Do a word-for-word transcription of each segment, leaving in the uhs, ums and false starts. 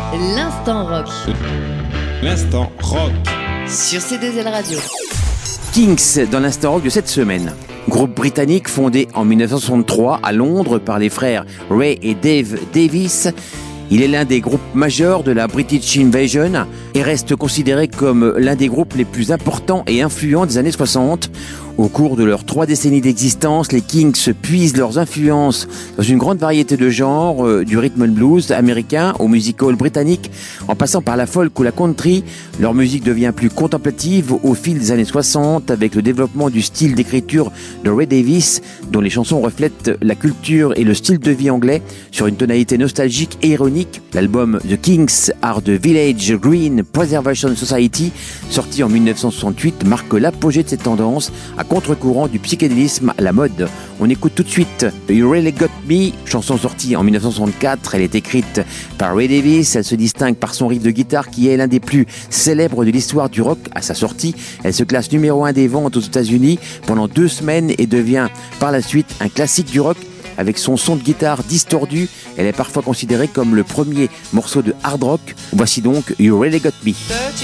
L'instant rock. L'instant rock. Sur C deux L Radio. Kings dans l'instant rock de cette semaine. Groupe britannique fondé en dix-neuf cent soixante-trois à Londres par les frères Ray et Dave Davis. Il est l'un des groupes majeurs de la British Invasion et reste considéré comme l'un des groupes les plus importants et influents des années soixante. Au cours de leurs trois décennies d'existence, les Kings puisent leurs influences dans une grande variété de genres, euh, du rhythm and blues américain au music-hall britannique, en passant par la folk ou la country. Leur musique devient plus contemplative au fil des années soixante avec le développement du style d'écriture de Ray Davis, dont les chansons reflètent la culture et le style de vie anglais sur une tonalité nostalgique et ironique. L'album The Kings Are the Village Green Preservation Society, sorti en dix-neuf cent soixante-huit, marque l'apogée de cette tendance à contre-courant du psychédélisme à la mode. On écoute tout de suite You Really Got Me, chanson sortie en dix-neuf cent soixante-quatre. Elle est écrite par Ray Davis. Elle se distingue par son riff de guitare qui est l'un des plus célèbres de l'histoire du rock. À sa sortie, elle se classe numéro un des ventes aux États-Unis pendant deux semaines et devient par la suite un classique du rock. Avec son son de guitare distordu, elle est parfois considérée comme le premier morceau de hard rock. Voici donc You Really Got Me.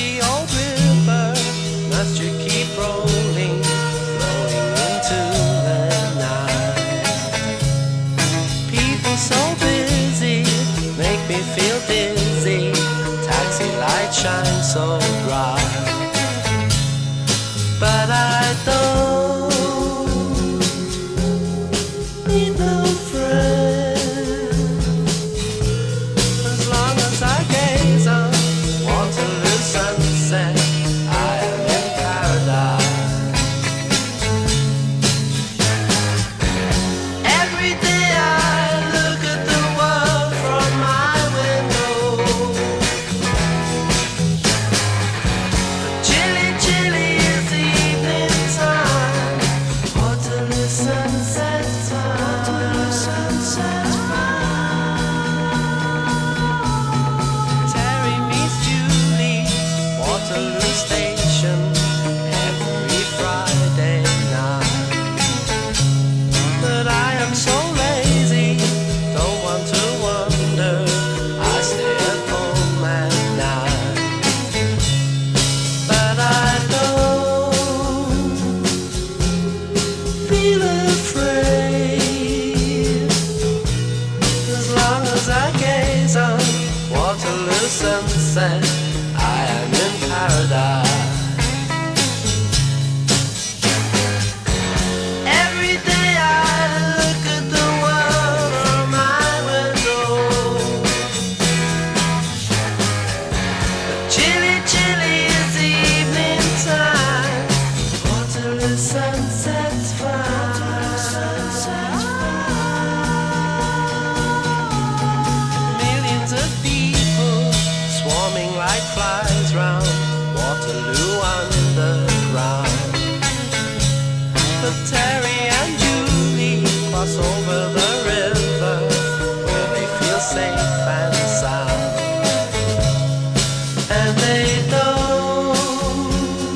Shine so bright, but I don't need no friend. As long as I gaze on Waterloo sunset, I am in paradise. Every day I look at the world from my window. Waterloo sunset, I am in paradise. Every day I look at the world from my window. But chilly, chilly is the evening time. Waterloo sunset's fine. Millions of people swarming like flies round Waterloo underground. But Terry and Julie cross over the river where they feel safe and sound. And they don't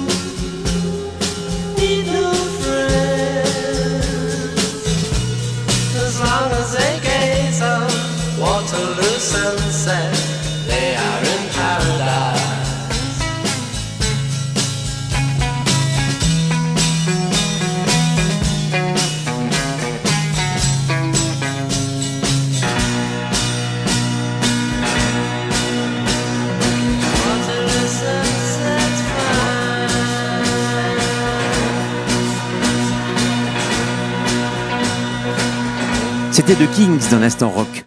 need no friends as long as they gaze on Waterloo sunset. They are in paradise. Waterloo sunset's fine. C'était The Kings dans l'instant rock.